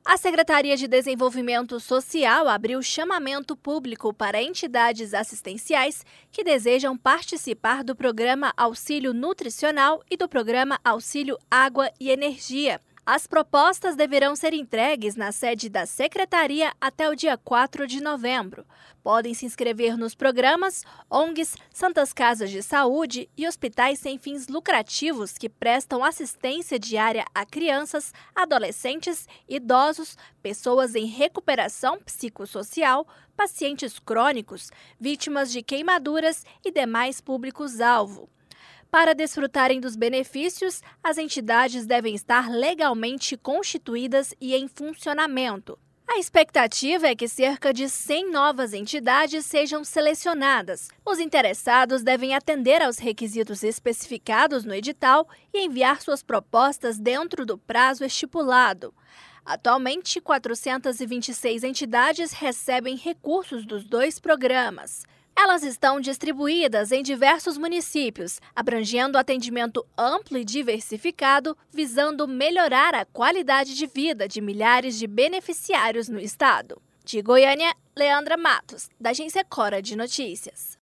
A Secretaria de Desenvolvimento Social abriu chamamento público para entidades assistenciais que desejam participar do Programa Auxílio Nutricional e do Programa Auxílio Água e Energia. As propostas deverão ser entregues na sede da Secretaria até o dia 4 de novembro. Podem se inscrever nos programas ONGs, Santas Casas de Saúde e hospitais sem fins lucrativos que prestam assistência diária a crianças, adolescentes, idosos, pessoas em recuperação psicossocial, pacientes crônicos, vítimas de queimaduras e demais públicos-alvo. Para desfrutarem dos benefícios, as entidades devem estar legalmente constituídas e em funcionamento. A expectativa é que cerca de 100 novas entidades sejam selecionadas. Os interessados devem atender aos requisitos especificados no edital e enviar suas propostas dentro do prazo estipulado. Atualmente, 426 entidades recebem recursos dos dois programas. Elas estão distribuídas em diversos municípios, abrangendo atendimento amplo e diversificado, visando melhorar a qualidade de vida de milhares de beneficiários no estado. De Goiânia, Leandra Matos, da Agência Cora de Notícias.